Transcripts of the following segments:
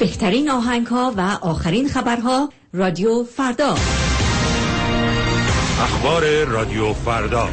بهترین آهنگ‌ها و آخرین خبرها رادیو فردا. اخبار رادیو فردا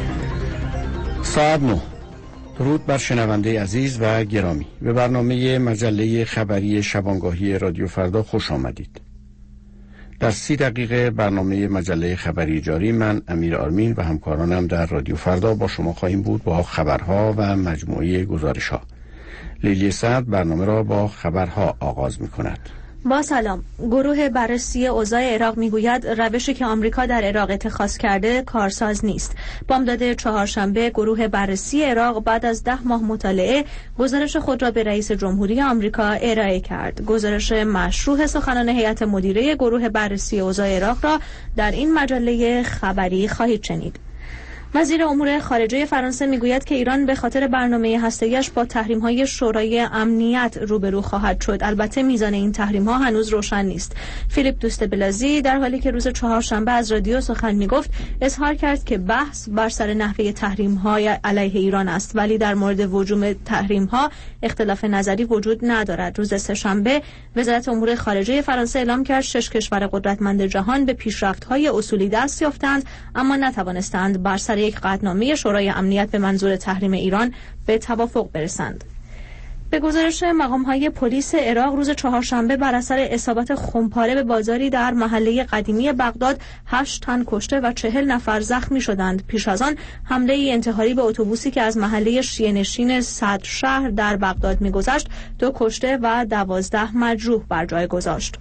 ساعت 9. درود بر شنونده عزیز و گرامی. به برنامه مجله خبری شبانگاهی رادیو فردا خوش آمدید. در 30 دقیقه برنامه مجله خبری جاری من امیر آرمین و همکارانم در رادیو فردا با شما خواهیم بود با خبرها و مجموعه گزارش‌ها. لیلی سعد برنامه را با خبرها آغاز می‌کند. با سلام. گروه بررسی اوضاع عراق میگوید روشی که آمریکا در عراق اتخاذ کرده کارساز نیست. بامداد چهارشنبه گروه بررسی عراق بعد از 10 ماه مطالعه گزارش خود را به رئیس جمهوری آمریکا ارائه کرد. گزارش مشروح سخنان هیئت مدیره گروه بررسی اوضاع عراق را در این مجله خبری خواهید شنید. وزیر امور خارجه فرانسه میگوید که ایران به خاطر برنامه هسته‌ایش با تحریم‌های شورای امنیت روبرو خواهد شد. البته میزان این تحریم‌ها هنوز روشن نیست. فیلیپ دوست بلازی در حالی که روز چهارشنبه از رادیو سخن میگفت اظهار کرد که بحث بر سر نحوه تحریم‌های علیه ایران است، ولی در مورد وجوب تحریم‌ها اختلاف نظری وجود ندارد. روز سه‌شنبه وزارت امور خارجه فرانسه اعلام کرد 6 کشور قدرتمند جهان به پیشرفت‌های اصولی دست یافتند اما نتوانستند بر سر یک قطعنامه شورای امنیت به منظور تحریم ایران به توافق برسند. به گزارش مقام‌های پلیس عراق روز چهارشنبه بر اثر اصابت خمپاره به بازاری در محله قدیمی بغداد 8 تن کشته و 40 نفر زخمی شدند. پیش از آن حمله انتحاری به اتوبوسی که از محله شیعه‌نشین صدر شهر در بغداد می‌گذشت 2 کشته و 12 مجروح بر جای گذاشت.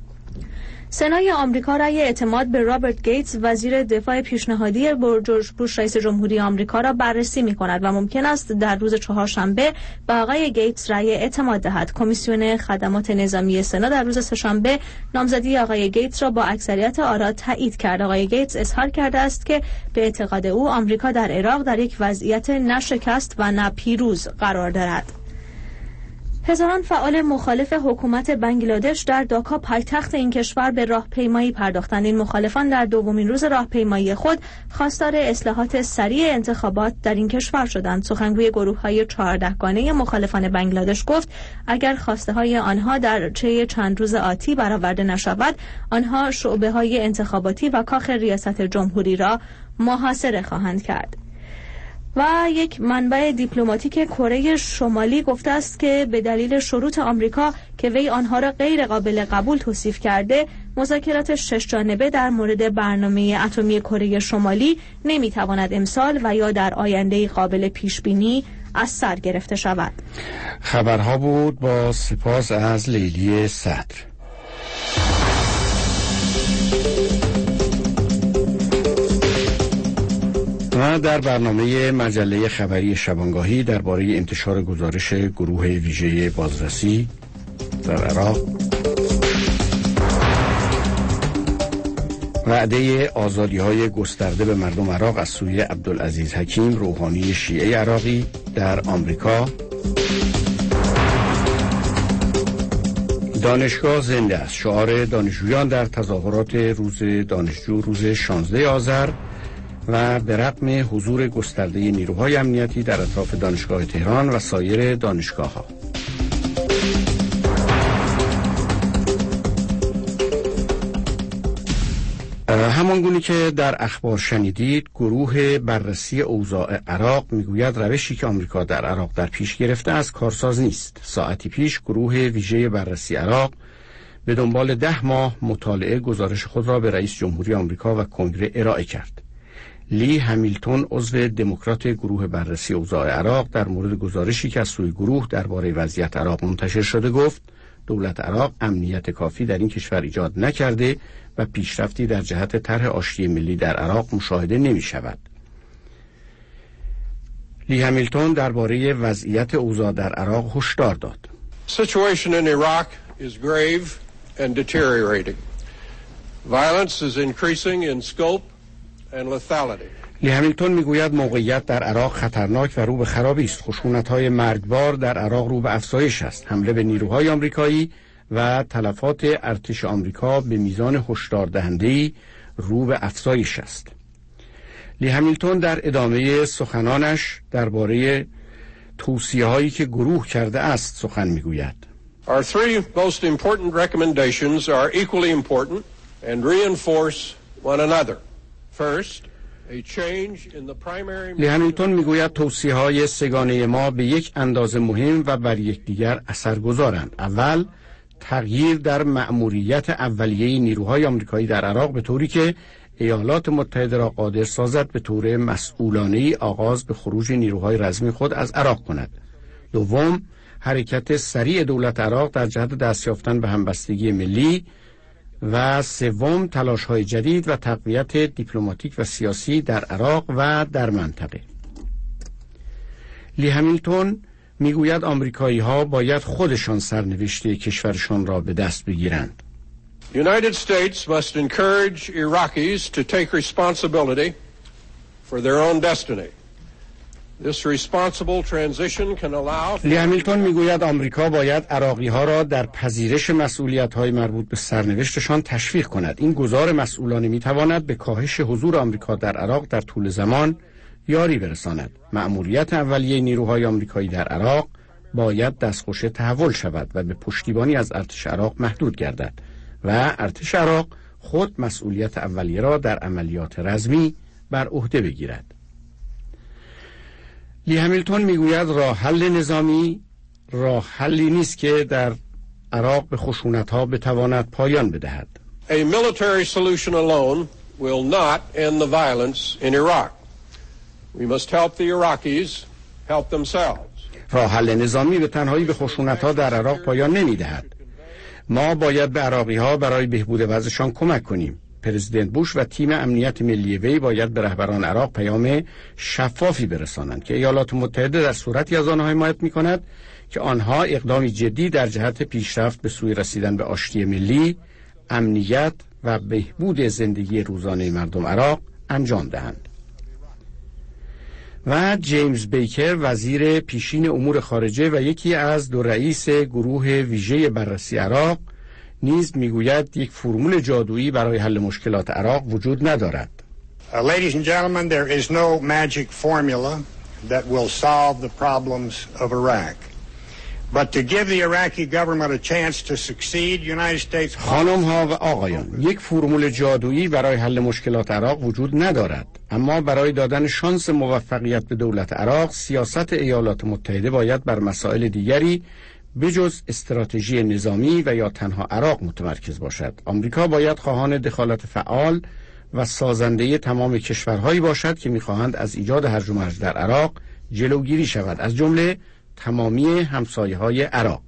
سنای آمریکا رأی اعتماد به رابرت گیتس وزیر دفاع پیشنهادی جورج بوش رئیس جمهوری آمریکا را بررسی می‌کند و ممکن است در روز چهارشنبه به آقای گیتس رأی اعتماد دهد. کمیسیون خدمات نظامی سنا در روز سه‌شنبه نامزدی آقای گیتس را با اکثریت آرا تایید کرد. آقای گیتس اظهار کرده است که به اعتقاد او آمریکا در عراق در یک وضعیت نه شکست و نه پیروز قرار دارد. هزاران فعال مخالف حکومت بنگلادش در داکا پایتخت این کشور به راهپیمایی پرداختند. این مخالفان در دومین روز راهپیمایی خود خواستار اصلاحات سریع انتخابات در این کشور شدند. سخنگوی گروه‌های 14 گانه مخالفان بنگلادش گفت اگر خواسته‌های آنها در طی چند روز آتی برآورده نشود، آنها شعبه‌های انتخاباتی و کاخ ریاست جمهوری را محاصره خواهند کرد. و یک منبع دیپلماتیک کره شمالی گفته است که به دلیل شروط آمریکا که وی آنها را غیر قابل قبول توصیف کرده، مذاکرات 6 جانبه در مورد برنامه اتمی کره شمالی نمیتواند امسال و یا در آینده قابل پیش بینی از سر گرفته شود. خبرها بود با سپاس از لیلی صدر. و در برنامه مجله خبری شبانگاهی درباره انتشار گزارش گروه ویژه بازرسی در عراق، وعده آزادی‌های گسترده به مردم عراق از سوی عبدالعزیز حکیم روحانی شیعه عراقی در آمریکا، دانشگاه زنده است، شعار دانشجویان در تظاهرات روز دانشجو روز 16 آذر و به رغم حضور گسترده نیروهای امنیتی در اطراف دانشگاه تهران و سایر دانشگاه‌ها. همانگونه که در اخبار شنیدید، گروه بررسی اوضاع عراق میگوید روشی که آمریکا در عراق در پیش گرفته است کارساز نیست. ساعتی پیش گروه ویژه بررسی عراق به دنبال 10 ماه مطالعه گزارش خود را به رئیس جمهوری آمریکا و کنگره ارائه کرد. لی همیلتون عضو دموکرات گروه بررسی اوضاع عراق در مورد گزارشی که از سوی گروه درباره وضعیت عراق منتشر شده گفت دولت عراق امنیت کافی در این کشور ایجاد نکرده و پیشرفتی در جهت طرح آشتی ملی در عراق مشاهده نمی شود. لی همیلتون درباره وضعیت اوضاع در عراق هشدار داد. Situation in Iraq is grave and deteriorating. Violence is increasing in scope and lethality. لی همیلتون میگوید موقعیت در عراق خطرناک و رو به خرابی است. خشونت‌های مرگبار در عراق رو به افزایش است. حمله به نیروهای آمریکایی و تلفات ارتش آمریکا به میزان هشدار دهنده‌ای رو به افزایش است. لی همیلتون در ادامه سخنانش درباره توصیه‌هایی که گروه کرده است سخن میگوید. Our three most important recommendations are equally important and reinforce one another. First, a change in the primary... لی همیلتون میگوید توصیه‌های سگانه ما به یک اندازه مهم و بر یکدیگر اثرگذارند. اول، تغییر در مأموریت اولیه نیروهای آمریکایی در عراق به طوری که ایالات متحده را قادر سازد به طور مسئولانه‌ای آغاز به خروج نیروهای رزمی خود از عراق کند. دوم، حرکت سریع دولت عراق در جهت دست یافتن به همبستگی ملی و سوم، تلاش‌های جدید و تقویت دیپلماتیک و سیاسی در عراق و در منطقه. لی همیلتون میگوید آمریکایی‌ها باید خودشان سرنوشت کشورشان را به دست بگیرند. The United States must encourage Iraqis to take responsibility for their own destiny. This responsible transition can allow... لی همیلتون میگوید آمریکا باید عراقی‌ها را در پذیرش مسئولیت‌های مربوط به سرنوشتشان تشویق کند. این گذار مسئولانه می‌تواند به کاهش حضور آمریکا در عراق در طول زمان یاری برساند. مأموریت اولیه نیروهای آمریکایی در عراق باید دستخوش تحول شود و به پشتیبانی از ارتش عراق محدود گردد و ارتش عراق خود مسئولیت اولیه را در عملیات رزمی بر عهده بگیرد. لی همیلتون میگوید راه حل نظامی راه حلی نیست که در عراق به خشونت‌ها بتواند پایان بدهد. A military solution alone will not end the violence in Iraq. We must help the Iraqis help themselves. راه حل نظامی به تنهایی به خشونت‌ها در عراق پایان نمی‌دهد. ما باید به عراقی‌ها برای بهبود وضعشان کمک کنیم. پرزیدنت بوش و تیم امنیت ملی وی باید به رهبران عراق پیام شفافی برسانند که ایالات متحده در صورتی از آنها حمایت می‌کند که آنها اقدامی جدی در جهت پیشرفت به سوی رسیدن به آشتی ملی، امنیت و بهبود زندگی روزانه مردم عراق انجام دهند. و جیمز بیکر وزیر پیشین امور خارجه و یکی از دو رئیس گروه ویژه بررسی عراق نیز میگوید یک فرمول جادویی برای حل مشکلات عراق وجود ندارد. Ladies and gentlemen, there is no magic formula that will solve the problems of Iraq. But to give the Iraqi government a chance to succeed, United States... خانم ها و آقایان، یک فرمول جادویی برای حل مشکلات عراق وجود ندارد، اما برای دادن شانس موفقیت به دولت عراق، سیاست ایالات متحده باید بر مسائل دیگری بجز استراتژی نظامی و یا تنها عراق متمرکز باشد. آمریکا باید خواهان دخالت فعال و سازنده تمام کشورهایی باشد که می‌خواهند از ایجاد هرج و مرج در عراق جلوگیری شود، از جمله تمامی همسایه‌های عراق.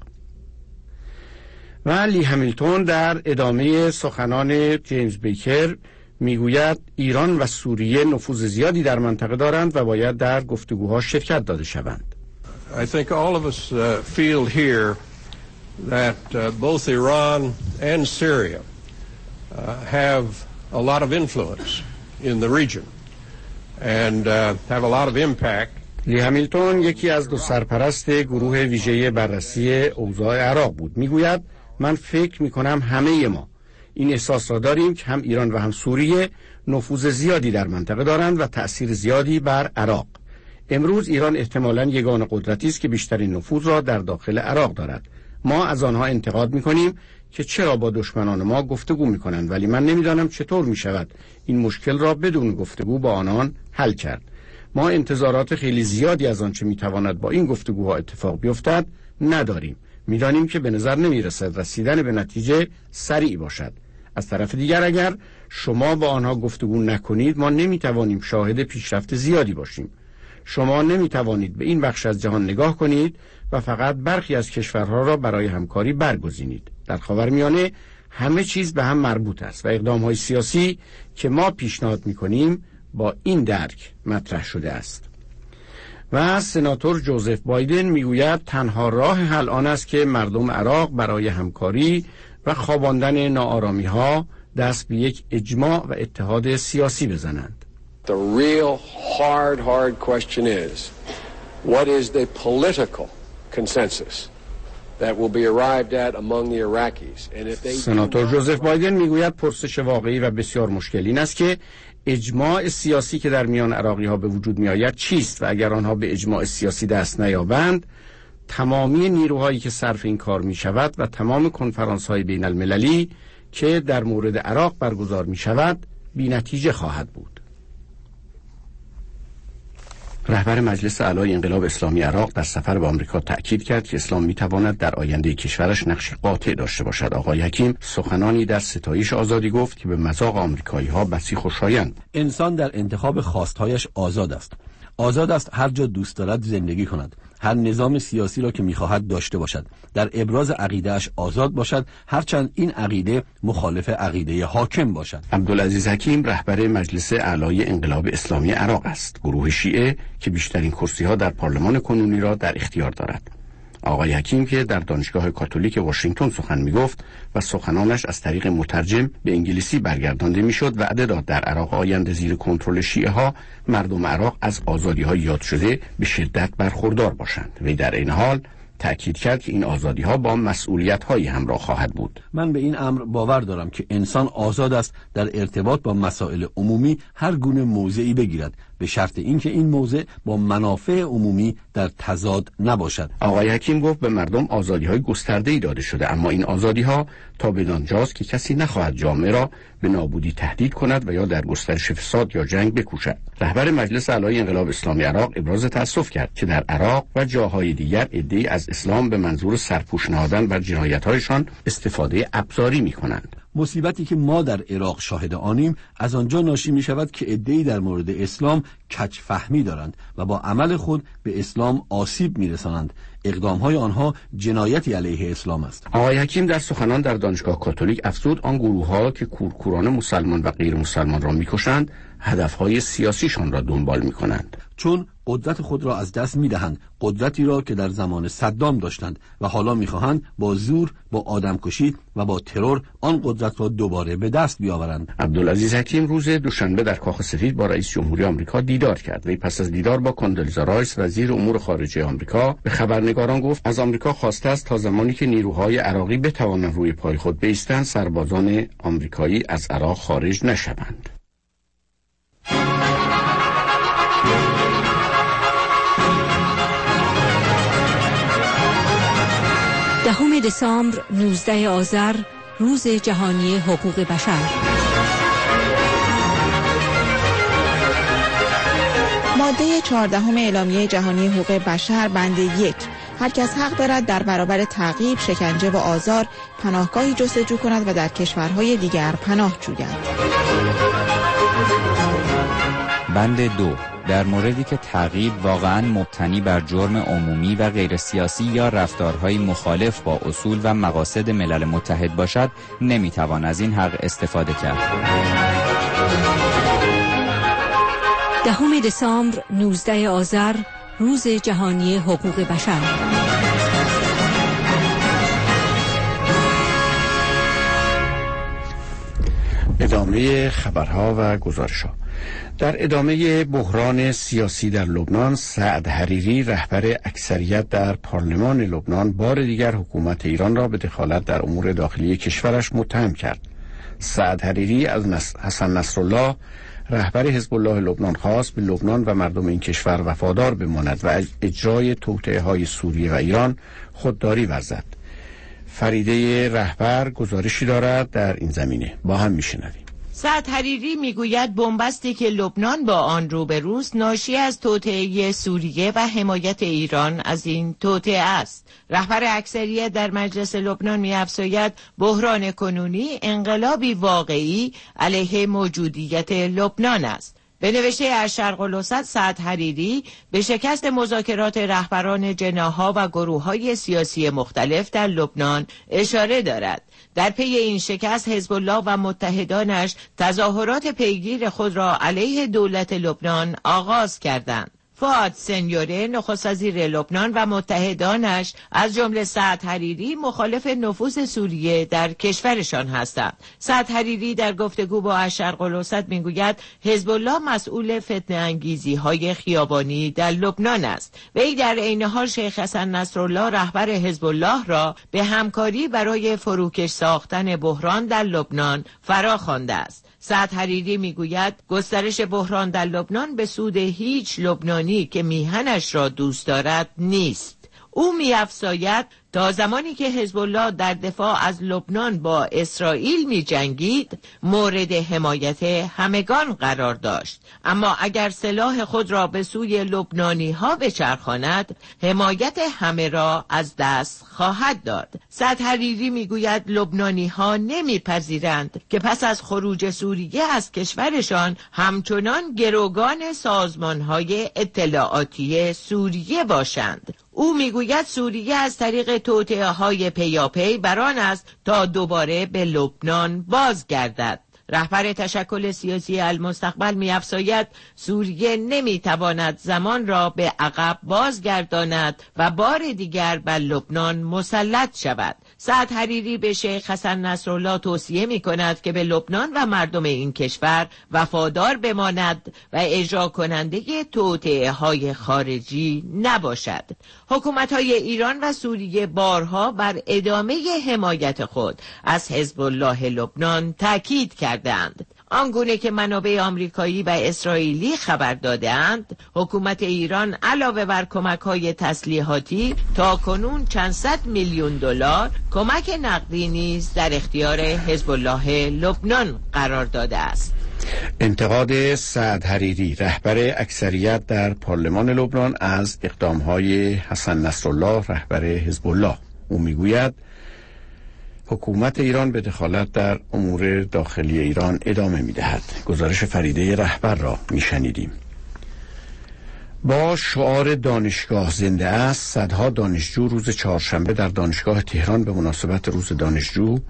و لی همیلتون در ادامه سخنان جیمز بیکر میگوید ایران و سوریه نفوذ زیادی در منطقه دارند و باید در گفتگوها شرکت داده شوند. I think all of us feel here that both Iran and Syria have a lot of influence in the region and have a lot of impact. لی همیلتون یکی از دو سرپرست گروه ویژه بررسی اوضاع عراق بود. میگوید من فکر میکنم همه ما این احساس را داریم که هم ایران و هم سوریه نفوذ زیادی در منطقه دارند و تأثیر زیادی بر عراق. امروز ایران احتمالاً یگانه قدرتی است که بیشترین نفوذ را در داخل عراق دارد. ما از آنها انتقاد میکنیم که چرا با دشمنان ما گفتگو میکنند، ولی من نمیدانم چطور میشود این مشکل را بدون گفتگو با آنان حل کرد. ما انتظارات خیلی زیادی از آنچه میتواند با این گفتگوها اتفاق بیفتد نداریم. میدانیم که به نظر نمیرسد رسیدن به نتیجه سریع باشد. از طرف دیگر اگر شما با آنها گفتگو نکنید ما نمیتوانیم شاهد پیشرفت زیادی باشیم. شما نمیتوانید به این بخش از جهان نگاه کنید و فقط برخی از کشورها را برای همکاری برگزینید. در خاورمیانه همه چیز به هم مربوط است و اقدام‌های سیاسی که ما پیشنهاد می‌کنیم با این درک مطرح شده است. و سناتور جوزف بایدن میگوید تنها راه حل آن است که مردم عراق برای همکاری و خواباندن ناآرامی‌ها دست به یک اجماع و اتحاد سیاسی بزنند. The real hard question is, what is the political consensus that will be arrived at among the Iraqis? And if they... سناتور جوزف بایدن میگوید پرسش واقعی و بسیار مشکل این است که اجماع سیاسی که در میان عراقی‌ها به وجود می‌آید چیست و اگر آنها به اجماع سیاسی دست نیابند تمامی نیروهایی که صرف این کار می شود و تمام کنفرانس‌های بین المللی که در مورد عراق برگزار می شود بی نتیجه خواهد بود. رهبر مجلس اعلای انقلاب اسلامی عراق در سفر به آمریکا تأکید کرد که اسلام می‌تواند در آینده کشورش نقش قاطع داشته باشد. آقای حکیم سخنانی در ستایش آزادی گفت که به مذاق آمریکایی‌ها بسی خوشایند. انسان در انتخاب خواستهایش آزاد است. آزاد است هر جا دوست دارد زندگی کند، هر نظام سیاسی را که می‌خواهد داشته باشد، در ابراز عقیده‌اش آزاد باشد، هرچند این عقیده مخالف عقیده حاکم باشد. عبدالعزیز حکیم رهبر مجلس اعلای انقلاب اسلامی عراق است، گروه شیعه که بیشترین کرسی‌ها در پارلمان کنونی را در اختیار دارد. آقای حکیم که در دانشگاه کاتولیک واشنگتن سخن می‌گفت و سخنانش از طریق مترجم به انگلیسی برگردانده می‌شد، وعده داد در عراق آینده زیر کنترل شیعه‌ها مردم عراق از آزادی‌های یاد شده به شدت برخوردار باشند. وی در این حال تأکید کرد که این آزادی‌ها با مسئولیت‌هایی همراه خواهد بود. من به این امر باور دارم که انسان آزاد است در ارتباط با مسائل عمومی هر گونه موضعی بگیرد، به شرط اینکه این موضع با منافع عمومی در تضاد نباشد. آقای حکیم گفت به مردم آزادی‌های گسترده‌ای داده شده، اما این آزادی‌ها تا بدانجاست که کسی نخواهد جامعه را به نابودی تهدید کند و یا در گسترش فساد یا جنگ بکوشد. رهبر مجلس اعلای انقلاب اسلامی عراق ابراز تأسف کرد که در عراق و جاهای دیگر عده‌ای از اسلام به منظور سرپوش نهادن بر جنایت‌هایشان استفاده ابزاری می‌کنند. مصیبتی که ما در عراق شاهد آنیم از آنجا ناشی می شود که عده‌ای در مورد اسلام کج فهمی دارند و با عمل خود به اسلام آسیب می رسانند. اقدامهای آنها جنایتی علیه اسلام است. آقای حکیم در سخنان در دانشگاه کاتولیک افزود آن گروه‌ها که کورکورانه مسلمان و غیر مسلمان را می‌کشند هدفهای سیاسیشان را دنبال می‌کنند، چون قدرت خود را از دست می‌دهند، قدرتی را که در زمان صدام داشتند و حالا می‌خواهند با زور، با آدمکشی و با ترور آن قدرت را دوباره به دست بیاورند. عبدالعزیز حکیم روز دوشنبه در کاخ سفید با رئیس جمهوری آمریکا دیدار کرد. وی پس از دیدار با کاندولیزا رایس وزیر امور خارجه آمریکا به خبرنگاران گفت از آمریکا خواسته است تا زمانی که نیروهای عراقی بتوانند روی پای خود بایستند سربازان آمریکایی از عراق خارج نشوند. 10 دسامبر 19 آذر روز جهانی حقوق بشر. ماده 14 اعلامیه جهانی حقوق بشر بند 1: هر کس حق دارد در برابر تعقیب، شکنجه و آزار پناهگاهی جستجو کند و در کشورهای دیگر پناه جوید. بند 2: در موردی که تعقیب واقعاً مبتنی بر جرم عمومی و غیر سیاسی یا رفتارهای مخالف با اصول و مقاصد ملل متحد باشد، نمیتوان از این حق استفاده کرد. 10 دسامبر 19 آذر روز جهانی حقوق بشر. ادامه خبرها و گزارش‌ها. در ادامه بحران سیاسی در لبنان، سعد حریری رهبر اکثریت در پارلمان لبنان بار دیگر حکومت ایران را به دخالت در امور داخلی کشورش متهم کرد. سعد حریری از حسن نصرالله رهبر حزب الله لبنان خواست به لبنان و مردم این کشور وفادار بماند و اجرای توطئه‌های سوریه و ایران خودداری ورزد. فریده رهبر گزارشی دارد در این زمینه، با هم میشنویم. سعد حریری میگوید بنبستی که لبنان با آن روبروست ناشی از توطئه سوریه و حمایت ایران از این توطئه است. رهبر اکثریت در مجلس لبنان می‌افزاید بحران کنونی انقلابی واقعی علیه موجودیت لبنان است. به نوشته الشرق الاوسط، سعد حریری به شکست مذاکرات رهبران جناح‌ها و گروه‌های سیاسی مختلف در لبنان اشاره دارد. در پی این شکست حزب الله و متحدانش تظاهرات پیگیر خود را علیه دولت لبنان آغاز کردند. فؤاد سنیوره نخست وزیر لبنان و متحدانش از جمله سعد حریری مخالف نفوذ سوریه در کشورشان هستند. سعد حریری در گفتگو با الشرق الاوسط میگوید حزب الله مسئول فتنه انگیزی های خیابانی در لبنان است. وی در عین حال شیخ حسن نصرالله رهبر حزب الله را به همکاری برای فروکش ساختن بحران در لبنان فراخوانده است. سعد حریری میگوید گسترش بحران در لبنان به سود هیچ لبنانی که میهنش را دوست دارد نیست. او می‌افزاید تا زمانی که حزب الله در دفاع از لبنان با اسرائیل می‌جنگید مورد حمایت همگان قرار داشت، اما اگر سلاح خود را به سوی لبنانی‌ها بچرخاند حمایت همه را از دست خواهد داد. سعد حریری میگوید لبنانی‌ها نمی‌پذیرند که پس از خروج سوریه از کشورشان همچنان گروگان سازمان‌های اطلاعاتی سوریه باشند. او میگوید سوریه از طریق توطئه‌های پیاپی بران است تا دوباره به لبنان بازگردد. رهبر تشکل سیاسی المستقبل می‌افزاید سوریه نمی‌تواند زمان را به عقب بازگرداند و بار دیگر بر لبنان مسلط شود. سعد حریری به شیخ حسن نصرالله توصیه می‌کند که به لبنان و مردم این کشور وفادار بماند و اجرا کننده توطئه‌های خارجی نباشد. حکومت‌های ایران و سوریه بارها بر ادامه حمایت خود از حزب الله لبنان تاکید کردند. آنگونه که منابع آمریکایی و اسرائیلی خبر دادند، حکومت ایران علاوه بر کمک‌های تسلیحاتی تا کنون چند صد میلیون دلار کمک نقدی نیز در اختیار حزب الله لبنان قرار داده است. انتقاد سعد حریری رهبر اکثریت در پارلمان لبنان از اقدام‌های حسن نصرالله رهبر حزب الله. او میگوید حکومت ایران به دخالت در امور داخلی ایران ادامه می‌دهد. گزارش فریده رهبر را می‌شنیدیم. با شعار دانشگاه زنده است، صدها دانشجو روز چهارشنبه در دانشگاه تهران به مناسبت روز دانشجو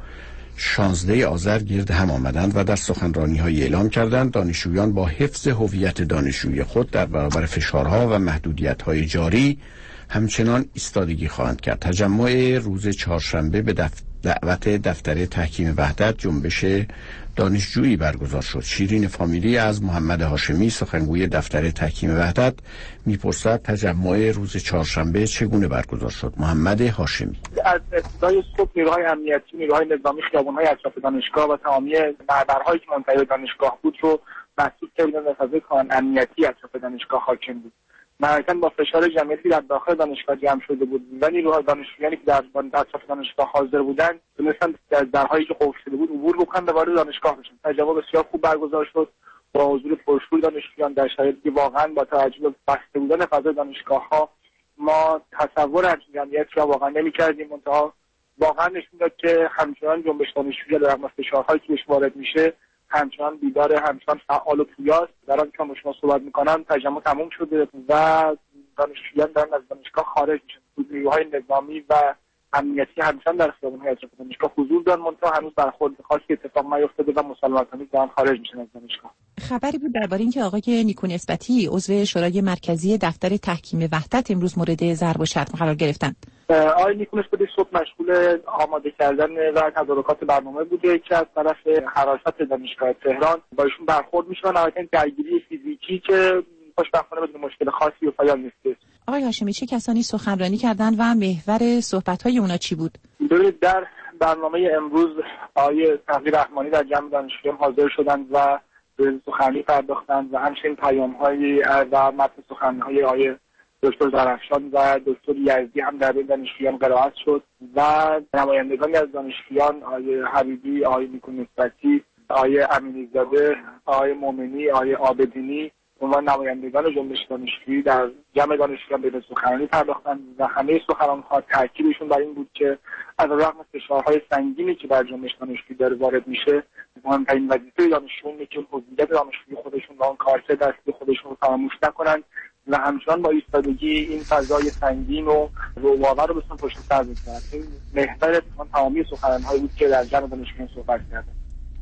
16 آذر گرد هم آمدند و در سخنرانی‌های اعلام کردند دانشجویان با حفظ هویت دانشجویی خود در برابر فشارها و محدودیت‌های جاری همچنان ایستادگی خواهند کرد. تجمع روز چهارشنبه به دعوت دفتر تحکیم وحدت جنبش دانشجویی برگزار شد. شیرین فامیلی از محمد هاشمی سخنگوی دفتر تحکیم وحدت میپرسد تجمع روز چهارشنبه چگونه برگزار شد. محمد هاشمی: از ابتدای صبح نیروهای امنیتی، نیروهای نظامی، خیابان‌های اطراف دانشگاه و تمامی محورهایی که منتهی به دانشگاه بود رو محدود کردن و فضای کاملا امنیتی اطراف دانشگاه حاکم بود. معمولاً با فشار جمعیتی در داخل دانشگاه جمع شده بود و نیروهای دانشجویانی که در اطراف دانشگاه حاضر بودند تونستن از درهایی که قفل شده بود عبور بکنند و وارد دانشگاه بشن. تجمع بسیار خوب برگزار شد با حضور پرشور دانشجویان در شرایطی که واقعاً با توجه به بسته بودن فضای دانشگاه‌ها ما تصور همچین جمعیتی را واقعاً نمی‌کردیم. منتها واقعاً نشون داد که همچنان جنبش دانشجویی در رغم فشارهایی که بهش وارد میشه همچنان بیدار، همچنان فعال و پویاست. در حالی که با شما صحبت میکنم تجمع تموم شده و دانشجویان دارن از دانشگاه خارج میشن. نیروهای نظامی و امنیتی همچنان در خیابان‌های اطراف دانشگاه حضور دارن، منتها هنوز برخورد خاصی اتفاق نیفتاده و مسلمان‌آمیز دارن خارج میشن از دانشگاه. خبری بود درباره اینکه آقای نیکو نسبتی عضو شورای مرکزی دفتر تحکیم وحدت امروز مورد ضرب و شتم قرار گرفتند. آقای نیکو نسبتی صبح مشغول آماده کردن و تدارکات برنامه بوده که از طرف حراست دانشگاه تهران با ایشون برخورد میشن. البته درگیری فیزیکی که خوشبختانه بدون مشکل خاصی و پایان نیست. آقای هاشمی چه کسانی سخنرانی کردند و محور صحبت‌های اونا چی بود؟ در برنامه امروز آقای تقی رحمانی در جمع دانشجویان حاضر شدند و به سخنرانی پرداختند و همچنین پیام‌های و متن سخنرانی‌های آقای دکتر درخشان و دکتر یزدی هم در بین دانشجویان قرائت شد و نمایندگانی از دانشجویان آقای حبیبی، آقای نیکو نسبتی، آقای امینی‌زاده، آقای مومنی، آقای عابدینی و نمایندگان جنبش دانشجویی در جمع دانشجویان به سخنرانی پرداختند و همه سخنرانی‌ها تاکیدشون بر این بود که از رغم فشارهای سنگینی که بر جنبش دانشجویی داره وارد میشه، مهمترین وظیفه دانشجویان اینه که هویت دانشجویی خودشون و اون کارکرد اصلی خودشون رو فراموش نکنن و همچنان با ایستادگی این فضای سنگین و روباور رو بسیار پشت سر بگذارن. این محور تمامی سخنرانی‌هایی بود که در جمع دانشجویان صحبت کردند.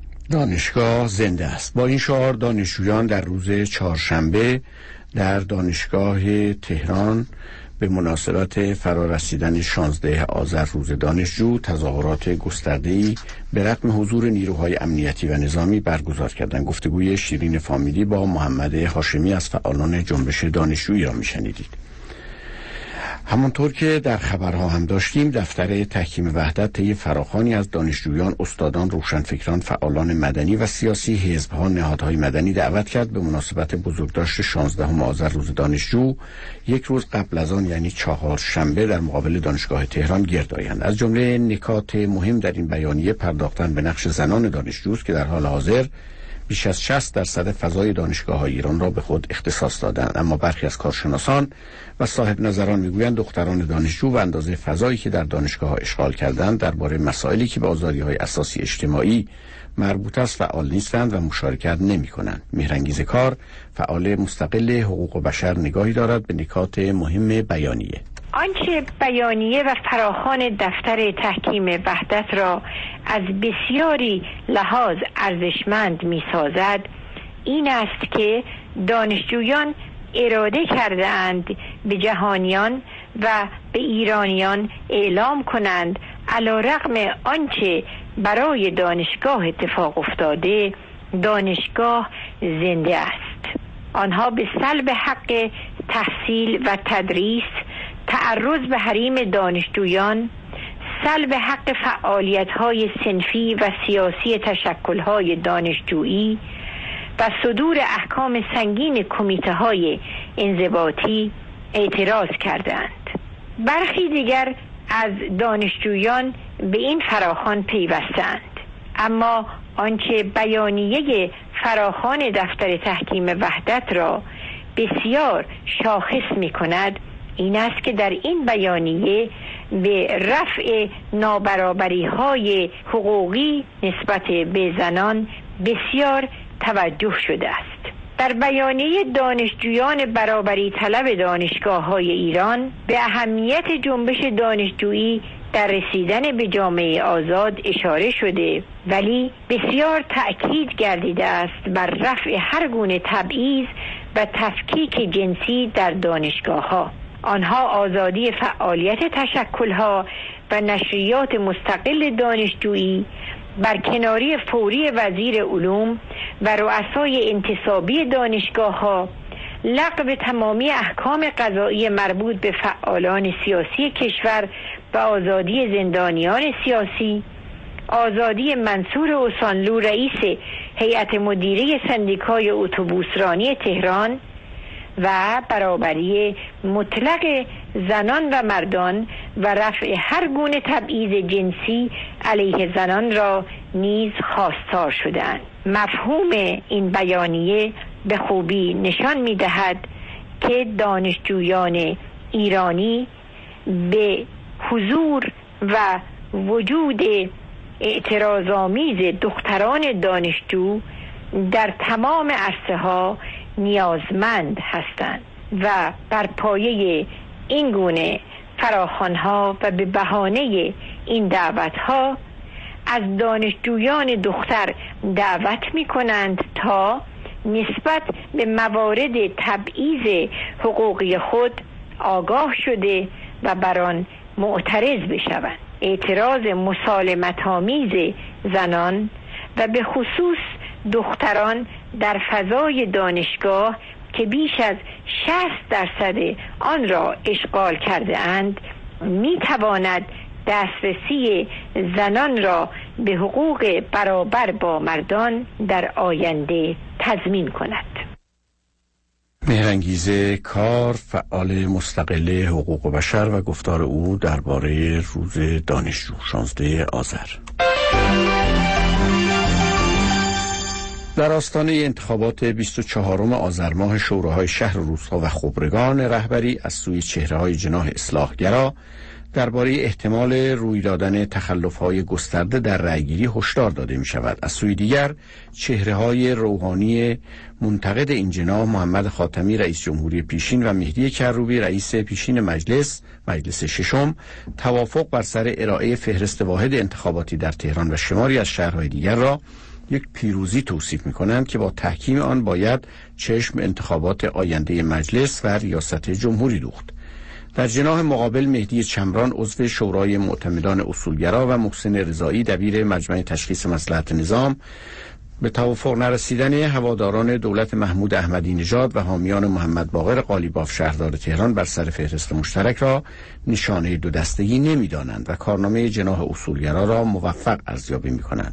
دانشگاه زنده است. با این شعار دانشجویان در روز چهارشنبه در دانشگاه تهران به مناسبت فرارسیدن 16 آذر روز دانشجو تظاهرات گسترده‌ای به رغم حضور نیروهای امنیتی و نظامی برگزار کردند. گفتگوی شیرین فامیلی با محمد هاشمی از فعالان جنبش دانشجویی را میشنیدید. همانطور که در خبرها هم داشتیم، دفتر تحکیم وحدت طی فراخوانی از دانشجویان، استادان، روشنفکران، فعالان مدنی و سیاسی، حزب‌ها، نهادهای مدنی دعوت کرد به مناسبت بزرگداشت 16 آذر روز دانشجو، یک روز قبل از آن یعنی چهارشنبه در مقابل دانشگاه تهران گرد آیند. از جمله نکات مهم در این بیانیه پرداختن به نقش زنان دانشجوست که در حال حاضر بیش از 60% فضای دانشگاه‌های ایران را به خود اختصاص دادند، اما برخی از کارشناسان و صاحب نظران میگویند دختران دانشجو و اندازه فضایی که در دانشگاه‌ها اشغال کردند درباره مسائلی که به آزادی‌های اساسی اجتماعی مربوط است فعال نیستند و مشارکت نمی‌کنند. مهرانگیز کار، فعال مستقل حقوق بشر، نگاهی دارد به نکات مهم بیانیه. آنچه بیانیه و فراخوان دفتر تحکیم وحدت را از بسیاری لحاظ ارزشمند می‌سازد این است که دانشجویان اراده کرده‌اند به جهانیان و به ایرانیان اعلام کنند علی‌رغم آنچه برای دانشگاه اتفاق افتاده، دانشگاه زنده است. آنها به سلب حق تحصیل و تدریس، تعرض به حریم دانشجویان، سلب حق فعالیت‌های صنفی و سیاسی تشکل‌های دانشجویی و صدور احکام سنگین کمیته‌های انضباطی اعتراض کردند. برخی دیگر از دانشجویان به این فراخوان پیوستند، اما آنچه بیانیه فراخوان دفتر تحکیم وحدت را بسیار شاخص می‌کند این است که در این بیانیه به رفع نابرابری‌های حقوقی نسبت به زنان بسیار توجه شده است. در بیانیه دانشجویان برابری طلب دانشگاه‌های ایران به اهمیت جنبش دانشجویی در رسیدن به جامعه آزاد اشاره شده، ولی بسیار تأکید گردیده است بر رفع هر گونه تبعیض و تفکیک جنسی در دانشگاه‌ها. آنها آزادی فعالیت تشکل‌ها و نشریات مستقل دانشجویی، برکناری فوری وزیر علوم و رؤسای انتصابی دانشگاه‌ها، لغو تمامی احکام قضایی مربوط به فعالان سیاسی کشور و آزادی زندانیان سیاسی، آزادی منصور اوسانلو رئیس هیئت مدیره سندیکای اتوبوسرانی تهران و برابری مطلق زنان و مردان و رفع هر گونه تبعیض جنسی علیه زنان را نیز خواستار شدند. مفهوم این بیانیه به خوبی نشان می‌دهد که دانشجویان ایرانی به حضور و وجود اعتراض‌آمیز دختران دانشجو در تمام عرصه‌ها نیازمند هستند و بر پایه این گونه فراخوان‌ها و به بهانه این دعوت‌ها از دانشجویان دختر دعوت می‌کنند تا نسبت به موارد تبعیض حقوقی خود آگاه شده و بر آن معترض بشوند. اعتراض مسالمت‌آمیز زنان و به خصوص دختران در فضای دانشگاه که بیش از 60% آن را اشغال کرده اند می‌تواند دسترسی زنان را به حقوق برابر با مردان در آینده تضمین کند. مهرانگیز کار، فعال مستقل حقوق بشر و گفتار او درباره روز دانشجو 16 آذر. در آستانه انتخابات 24 آذر ماه شوراهای شهر و روستا و خبرگان رهبری از سوی چهره‌های جناح اصلاحگرا درباره احتمال روی دادن تخلف‌های گسترده در رأیگیری هشدار داده می‌شود. از سوی دیگر چهره‌های روحانی منتقد این جناح محمد خاتمی رئیس جمهوری پیشین و مهدی کروبی رئیس پیشین مجلس ششم توافق بر سر ارائه فهرست واحد انتخاباتی در تهران و شماری از شهرهای دیگر را یک پیروزی توصیف می‌کنند که با تحکیم آن باید چشم انتخابات آینده مجلس و ریاست جمهوری دوخت. در جناح مقابل مهدی چمران عضو شورای معتمدان اصولگرا و محسن رضایی دبیر مجمع تشخیص مصلحت نظام به توافق نرسیدن هواداران دولت محمود احمدی نژاد و حامیان محمد باقر قالیباف شهردار تهران بر سر فهرست مشترک را نشانه دو دستگی نمی‌دانند و کارنامه جناح اصولگرا را موفق ارزیابی می‌کنند.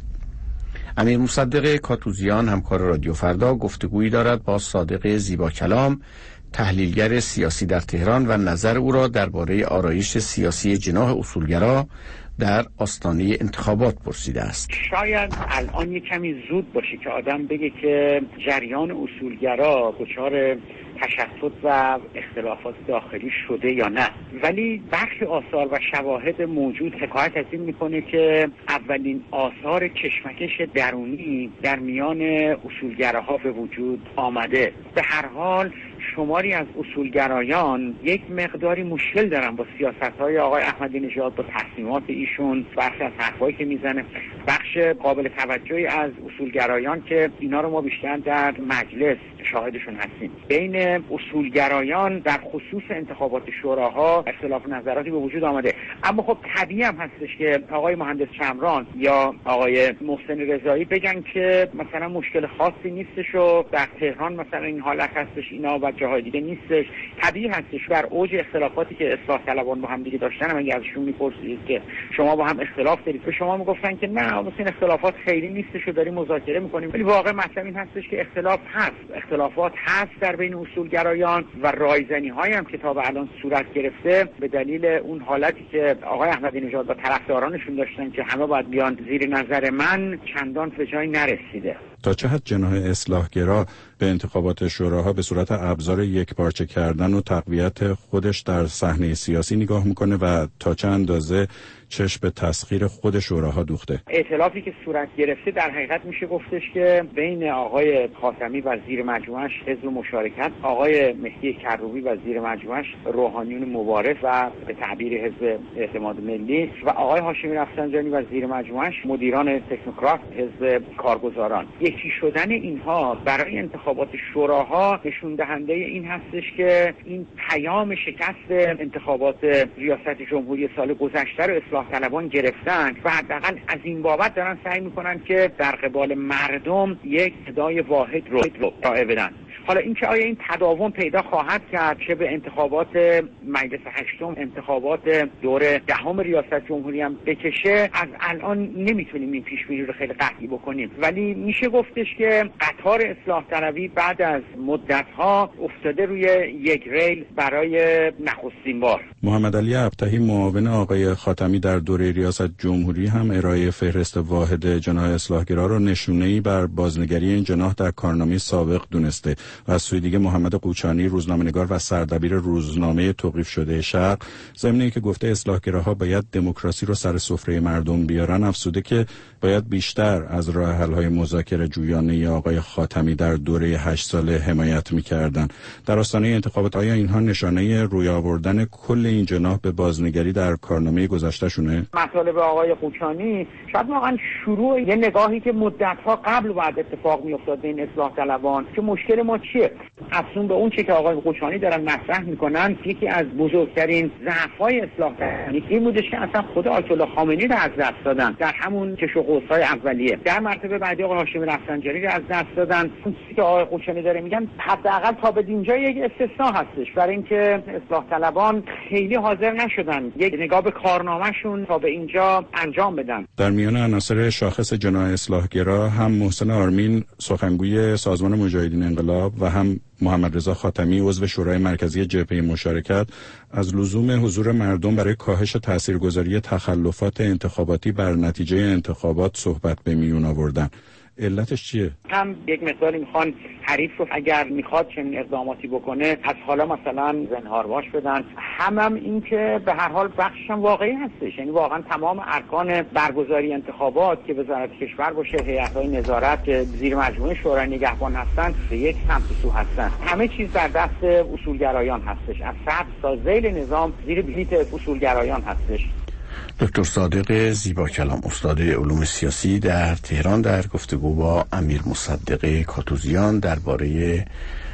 امیر مصدق کاتوزیان، همکار رادیو فردا، گفتگویی دارد با صادق زیبا کلام، تحلیلگر سیاسی در تهران، و نظر او را درباره آرایش سیاسی جناح اصولگرا در آستانه انتخابات پرسیده است. شاید الان یه کمی زود باشه که آدم بگه که جریان اصولگرا دچار تشتت و اختلافات داخلی شده یا نه، ولی برخی آثار و شواهد موجود حکایت از این میکنه که اولین آثار کشمکش درونی در میان اصولگراها به وجود آمده. به هر حال شماری از اصولگرایان یک مقداری مشکل دارن با سیاست‌های آقای احمدی نژاد، با تصمیمات ایشون، برخی از حرفایی که میزنه. بخش قابل توجهی از اصولگرایان که اینا رو ما بیشتر در مجلس شاهدشون هستیم، بین اصولگرایان در خصوص انتخابات شوراها اختلاف نظراتی به وجود آمده. اما خب طبیعی هم هستش که آقای مهندس شمران یا آقای محسن رضایی بگن که مثلا مشکل خاصی نیستش و در تهران مثلا این حالت هستش اینا و جاهای دیگه نیستش. طبیعی هستش بر اوج اختلافاتی که اصلاح طلبان با هم دیگه داشتن، هم اگه ازشون میپرسید که شما با هم اختلاف دارید، به شما میگفتن که نه مثلا اختلافات خیلی نیستش و داریم مذاکره میکنیم. ولی واقع مثلا این هستش که اختلاف هست، اختلافات هست در بین اصولگرایان و رایزنی‌هایی هم که تا به الان صورت گرفته به دلیل اون حالتی که آقای احمدی نژاد و طرفدارانشون داشتن که همه باید بیان زیر نظر من، چندان به جایی نرسیده. تا چه حد جناح اصلاحگرا به انتخابات شوراها به صورت ابزار یکپارچه کردن و تقویت خودش در صحنه سیاسی نگاه میکنه و تا چه اندازه چشم به تسخیر خود شوراها دوخته؟ ائتلافی که صورت گرفته در حقیقت میشه گفتش که بین آقای خاتمی وزیر مجموعش حزب مشارکت، آقای مهدی کروبی وزیر مجموعش روحانیون مبارز و به تعبیر حزب اعتماد ملی و آقای هاشمی رفسنجانی وزیر مجموعش مدیران تکنوکرات حزب کارگزاران. یکی شدن اینها برای انتخابات شوراها نشون دهنده این هستش که این پیام شکست انتخابات ریاست جمهوری سال گذشته رو اصلاح طلبان گرفتن و حداقل از این بابت دارن سعی میکنن که در قبال مردم یک صدای واحد رو ارائه بدن. حالا اینکه آیا این تداوم پیدا خواهد کرد چه به انتخابات مجلس هشتم، انتخابات دور دهم ریاست جمهوری هم بکشه، از الان نمیتونیم این پیش بینی رو خیلی قطعی بکنیم، ولی میشه گفتش که قطار اصلاح طلبی بعد از مدت‌ها افتاده روی یک ریل برای نخستین بار. محمد علی ابطحی معاون آقای خاتمی در دوره ریاست جمهوری هم ارائه فهرست واحد جناح اصلاحگرا رو نشونه‌ای بر بازنگری این جناح در کارنامه سابق دونسته و از سوی دیگه محمد قوچانی روزنامه‌نگار و سردبیر روزنامه توقیف شده شرق ضمن اینکه گفته اصلاحگراها باید دموکراسی رو سر سفره مردم بیارن، افزوده که باید بیشتر از راه حل‌های مذاکره جویانه آقای خاتمی در دوره 8 ساله حمایت می‌کردن. در آستانه انتخابات آیا اینها نشانه روی آوردن کل این جناح به بازنگری در کارنامه گذشته‌شونه؟ مطالب آقای قوچانی شاید واقعا شروع یه نگاهی که مدت‌ها قبل باید اتفاق می‌افتاد بین اصلاح طلبان که مشکل ما چیه؟ افزون به اون چیزی که آقای قوچانی دارن مطرح میکنن، یکی از بزرگترین ضعف‌های اصلاح طلبی این بودش که اصلا خود آیت الله خامنه‌ای رو از دست دادن در همون کش و قوس‌های اولیه. در مرتبه بعدی آقای هاشمی رفسنجانی رو از دست دادن. اون چیزی که آقای قوچانی داره میگن حداقل تا به اینجا یک استثناء هستش برای اینکه اصلاح طلبان خیلی حاضر نشدن یک نگاه به کارنامه‌شون تا به اینجا انجام بدن. در میان عناصر شاخص جناح اصلاحگرا هم محسن آرمین سخنگوی سازمان مجاهدین انقلاب و هم محمد رضا خاتمی عضو شورای مرکزی جبهه مشارکت از لزوم حضور مردم برای کاهش تاثیرگذاری تخلفات انتخاباتی بر نتیجه انتخابات صحبت به میون آوردن. علتش چیه؟ هم یک مقداری میخوان حریف رو اگر میخواد چنین اقداماتی بکنه از حالا مثلا زنهارواش بدن، هم این که به هر حال بخشش هم واقعی هستش، یعنی واقعا تمام ارکان برگزاری انتخابات که وزارت کشور باشه، هیئت‌های نظارت که زیر مجموعه شورای نگهبان هستن به یک سمت سو هستن، همه چیز در دست اصولگرایان هستش، از سطح تا ذیل نظام زیر بلیت اصولگرایان هستش. دکتر صادق زیبا کلام، استاد علوم سیاسی در تهران، در گفتگو با امیر مصدق کاتوزیان درباره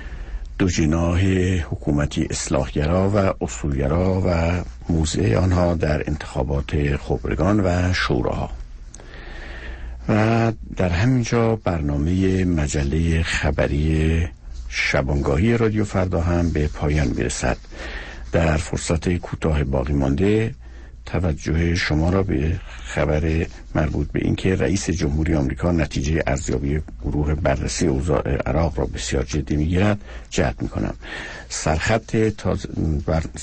دو جناح حکومتی اصلاحگرا و اصولگرا و موضع آنها در انتخابات خبرگان و شوراها. و در همینجا برنامه مجله خبری شبانگاهی رادیو فردا هم به پایان میرسد. در فرصت کوتاه باقی مانده توجه شما را به خبر مربوط به اینکه رئیس جمهوری آمریکا نتیجه ارزیابی گروه بررسی اوضاع عراق را بسیار جدی میگیرد جهت میکنم.